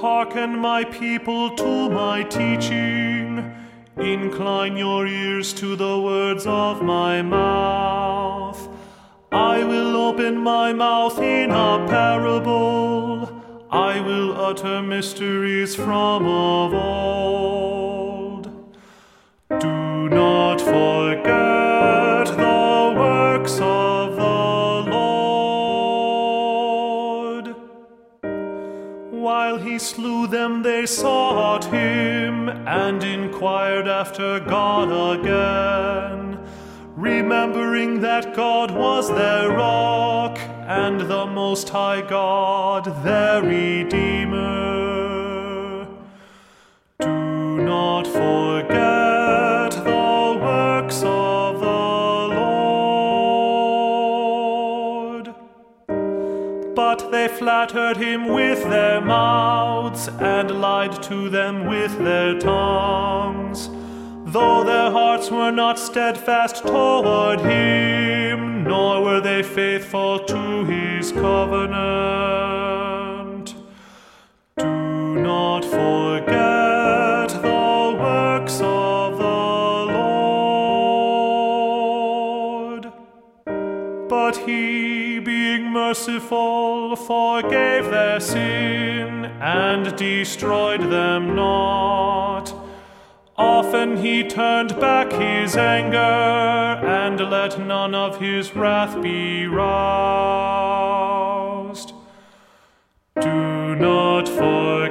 hearken, my people, to my teaching. Incline your ears to the words of my mouth. I will open my mouth in a parable. I will utter mysteries from of old. Do not forget the works of the Lord. While he slew them, they sought him, and inquired after God again, remembering that God was their rock, and the Most High God their Redeemer. Do not forget the works of the Lord. But they flattered him with their mouths, and lied to them with their tongues, though their hearts were not steadfast toward him, nor were they faithful to his covenant. Do not forget the works of the Lord. But he, being merciful, forgave their sin, and destroyed them not. Often he turned back his anger, and let none of his wrath be roused. Do not forget